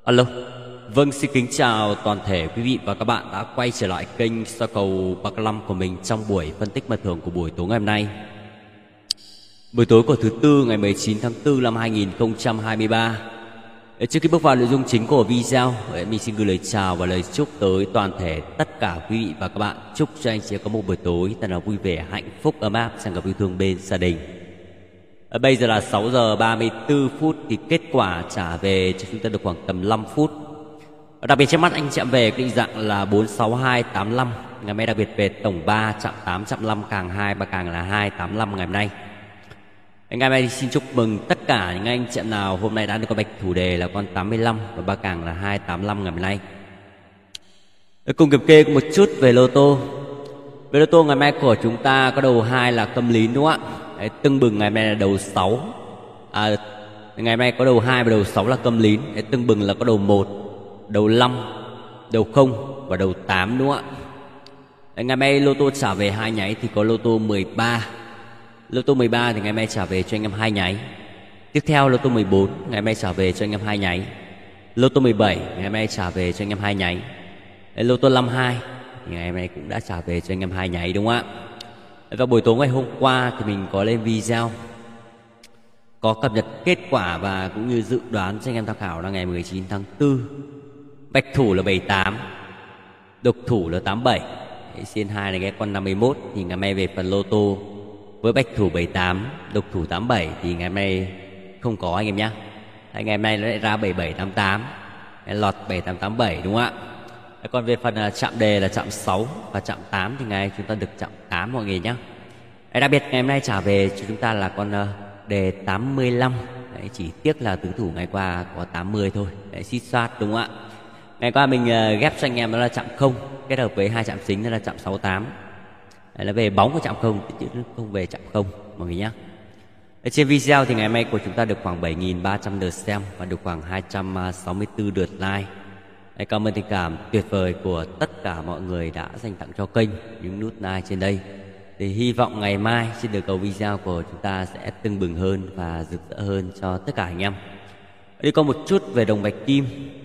Alo. Vâng, xin kính chào toàn thể quý vị và các bạn đã quay trở lại kênh soi cầu bạc năm của mình trong buổi phân tích mở thưởng của buổi tối ngày hôm nay. Buổi tối của thứ Tư ngày 19 tháng 4 năm 2023. Trước khi bước vào nội dung chính của video, mình xin gửi lời chào và lời chúc tới toàn thể tất cả quý vị và các bạn. Chúc cho anh chị có một buổi tối thật là vui vẻ, hạnh phúc, ấm áp, tràn ngập yêu thương bên gia đình. Bây giờ là 6 giờ 34 phút thì kết quả trả về cho chúng ta được khoảng tầm 5 phút. Đặc biệt trên mắt anh chạm về định dạng là 46285. Ngày mai đặc biệt về tổng 3 chạm 8 chạm 5 càng 2 và càng là 285 ngày hôm nay. Ngày mai thì xin chúc mừng tất cả những anh chạm nào hôm nay đã được có bạch thủ đề là con 85 và ba càng là 285 ngày hôm nay. Cùng kiểm kê một chút về lô tô. Về lô tô ngày mai của chúng ta có đầu 2 là Câm Lín đúng không ạ? Tưng bừng ngày mai là đầu 6. Ngày mai có đầu 2 và đầu 6 là Câm Lín. Tưng bừng là có đầu 1, đầu 5, đầu 0 và đầu 8 đúng không ạ? Ngày mai lô tô trả về 2 nháy thì có lô tô 13. Lô tô 13 thì ngày mai trả về cho anh em 2 nháy. Tiếp theo lô tô 14 ngày mai trả về cho anh em 2 nháy. Lô tô 17 ngày mai trả về cho anh em 2 nháy. Lô tô 52 thì ngày mai cũng đã trả về cho anh em 2 nháy đúng không ạ? Và buổi tối ngày hôm qua thì mình có lên video có cập nhật kết quả và cũng như dự đoán cho anh em tham khảo là ngày 19 tháng 4. Bạch thủ là 78, độc thủ là 87. Xiên 2 này cái con 51 thì ngày mai về phần lô tô với bạch thủ 78, độc thủ 87 thì ngày mai không có anh em nhé. Ngày hôm nay nó lại ra 7788, lọt 7887 đúng không ạ? Còn về phần chạm đề là chạm 6 và chạm 8 thì ngày chúng ta được chạm 8 mọi người nhé. Đặc biệt ngày hôm nay trả về cho chúng ta là con đề 85. Đấy, chỉ tiếc là tứ thủ ngày qua có 80 thôi. Đấy, xít xoát đúng không ạ? Ngày qua mình ghép cho anh em đó là chạm 0 kết hợp với hai chạm chính đó là chạm 68. Đấy là về bóng của chạm 0 chứ không về chạm 0 mọi người nhé. Trên video thì ngày hôm nay của chúng ta được khoảng 7.300 lượt xem và được khoảng 264 lượt like. Cảm ơn tình cảm tuyệt vời của tất cả mọi người đã dành tặng cho kênh những nút like trên đây. Thì hy vọng ngày mai trên đường cầu video của chúng ta sẽ tưng bừng hơn và rực rỡ hơn cho tất cả anh em. Đi có một chút về đồng bạch kim.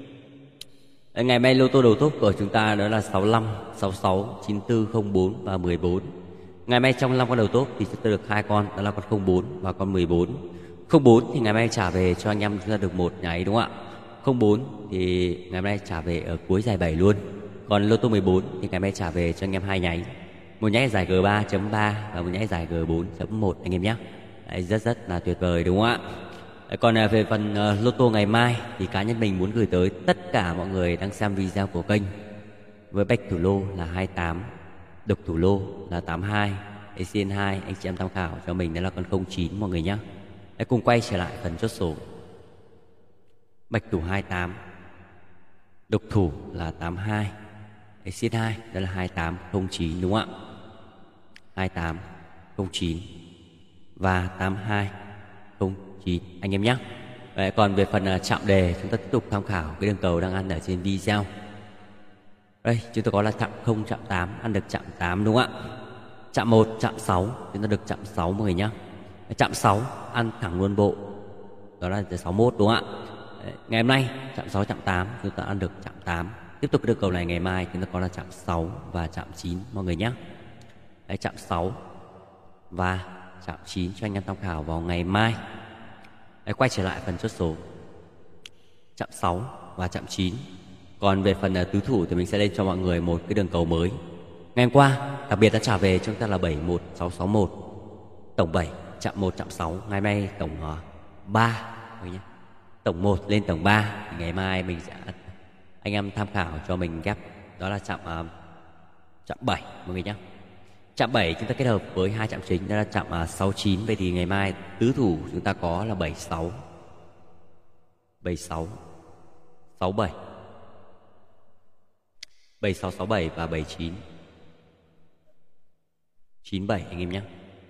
Ngày mai lô tô đầu top của chúng ta đó là 65, 66, 94, 04 và 14. Ngày mai trong 5 con đầu top thì chúng ta được 2 con, đó là con 04 và con 14. 04 thì ngày mai trả về cho anh em chúng ta được 1 nháy đúng không ạ? 04 thì ngày mai trả về ở cuối giải 7 luôn. Còn lô tô 14 thì ngày mai trả về cho anh em 2 nháy. Một nháy giải G3.3 và một nháy giải G4.1 anh em nhé. Đấy, rất là tuyệt vời đúng không ạ? Còn về phần lô tô ngày mai thì cá nhân mình muốn gửi tới tất cả mọi người đang xem video của kênh với bạch thủ lô là 28, độc thủ lô là 82, ACN 2 anh chị em tham khảo cho mình đó là con 09 mọi người nhé. Cùng quay trở lại phần chốt số. Bạch thủ 28, độc thủ là 82, ACN 2 đó là 2809 đúng không ạ? 2809 và 8209 anh em nhé. Vậy còn về phần chạm đề chúng ta tiếp tục tham khảo cái đường cầu đang ăn ở trên video. Đây chúng ta có là chạm 0, chạm 8 ăn được chạm 8 đúng không ạ? Chạm 1, chạm 6 chúng ta được chạm 6 mọi người nhé. Chạm 6 ăn thẳng luôn bộ đó là 61 đúng không ạ? Ngày hôm nay chạm 6, chạm 8 chúng ta ăn được chạm 8. Tiếp tục cái đường cầu này ngày mai chúng ta có là chạm 6 và chạm 9 mọi người nhé. Đấy, chạm 6 và chạm 9 cho anh em tham khảo vào ngày mai. Đấy, quay trở lại phần chốt số. Chạm 6 và chạm 9. Còn về phần tứ thủ thì mình sẽ lên cho mọi người một cái đường cầu mới. Ngày hôm qua đặc biệt đã trả về chúng ta là 71661. Tổng 7, chạm 1, chạm 6. Ngày mai tổng 3 mọi người nhé. Tổng 1 lên tổng 3 thì ngày mai mình sẽ anh em tham khảo cho mình ghép đó là chạm 7 mọi người nhé. Chạm 7 chúng ta kết hợp với hai chạm chính đó là chạm 69. Vậy thì ngày mai tứ thủ chúng ta có là 76, 76, 67, 76, 67 và 79, 97 anh em nhé.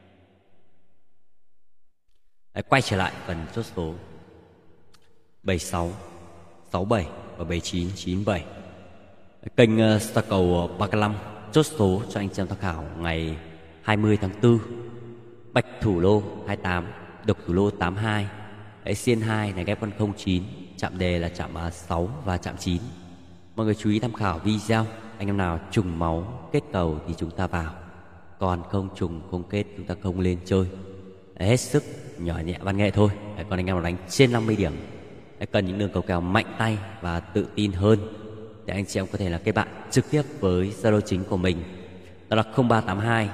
Đấy, quay trở lại phần chốt số 76, 67 và 79, 97. Kênh soi cầu bạc năm chốt số cho anh xem tham khảo ngày 20 tháng 4. Bạch thủ lô 28, độc thủ lô 82, Xiên 2 này ghép con 09, chạm đề là chạm 6 và chạm 9. Mọi người chú ý tham khảo video. Anh em nào trùng máu kết cầu thì chúng ta vào, còn không trùng không kết chúng ta không lên chơi. Hết sức nhỏ nhẹ văn nghệ thôi. Còn anh em nào đánh trên 50 điểm, cần những đường cầu kèo mạnh tay và tự tin hơn, để anh chị em có thể là kết bạn trực tiếp với Zalo chính của mình, đó là 0382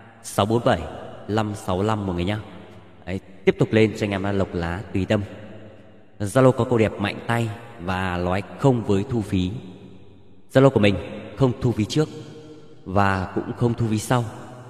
647 565 mọi người nhá. Tiếp tục lên cho anh em là lộc lá tùy tâm. Zalo có câu đẹp mạnh tay và nói không với thu phí. Zalo của mình không thu phí trước và cũng không thu phí sau,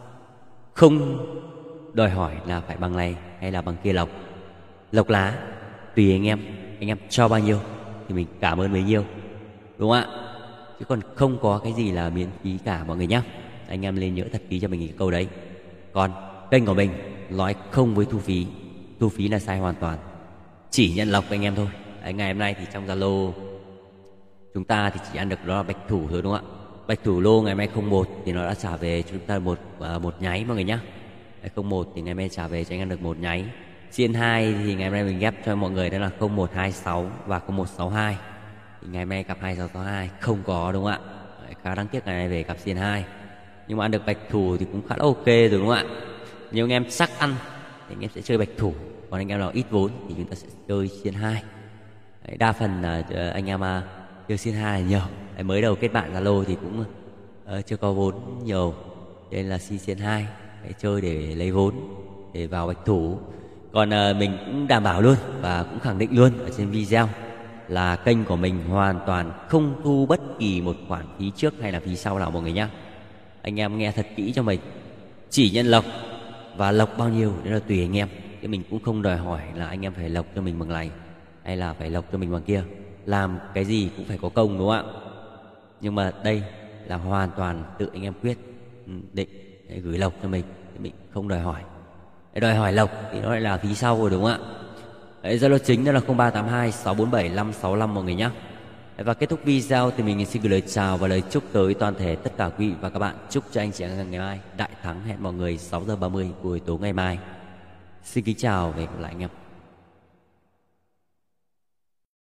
không đòi hỏi là phải bằng này hay là bằng kia lộc. Lộc lá tùy anh em cho bao nhiêu thì mình cảm ơn bấy nhiêu, đúng không ạ? Chứ còn không có cái gì là miễn phí cả mọi người nhá. Anh em lên nhớ thật kỹ cho mình cái câu đấy. Còn kênh của mình nói không với thu phí là sai hoàn toàn, chỉ nhận lộc anh em thôi. Ngày hôm nay thì trong Zalo chúng ta thì chỉ ăn được đó là bạch thủ thôi, đúng không ạ? Bạch thủ lô ngày mai 01 thì nó đã trả về cho chúng ta một nháy mọi người nhá. 01 thì ngày mai trả về cho anh em được một nháy. Xiên 2 thì ngày hôm nay mình ghép cho mọi người đó là 0126 và 0162. Thì ngày mai cặp 2662 không có, đúng không ạ? Khá đáng tiếc ngày nay về cặp xiên 2. Nhưng mà ăn được bạch thủ thì cũng khá là ok rồi, đúng không ạ? Nhiều anh em chắc ăn thì anh em sẽ chơi bạch thủ, còn anh em nào ít vốn thì chúng ta sẽ chơi xiên 2. Đa phần là anh em chơi xiên 2 là nhiều. Mới đầu kết bạn Zalo thì cũng chưa có vốn nhiều, nên là xiên 2 chơi để lấy vốn để vào bạch thủ. Còn mình cũng đảm bảo luôn và cũng khẳng định luôn ở trên video là kênh của mình hoàn toàn không thu bất kỳ một khoản phí trước hay là phí sau nào mọi người nhá. Anh em nghe thật kỹ cho mình, chỉ nhận lộc và lộc bao nhiêu đó là tùy anh em, chứ mình cũng không đòi hỏi là anh em phải lộc cho mình bằng này hay là phải lộc cho mình bằng kia. Làm cái gì cũng phải có công, đúng không ạ? Nhưng mà đây là hoàn toàn tự anh em quyết định để gửi lộc cho mình, thì mình không đòi hỏi. Để đòi hỏi lộc thì nó lại là phí sau rồi, đúng không ạ? Zalo chính đó là 0382 647 565 mọi người nhé. Và kết thúc video thì mình xin gửi lời chào và lời chúc tới toàn thể tất cả quý vị và các bạn. Chúc cho anh chị em ngày mai đại thắng. Hẹn mọi người 6 giờ 30 buổi tối ngày mai. Xin kính chào và hẹn gặp lại anh em.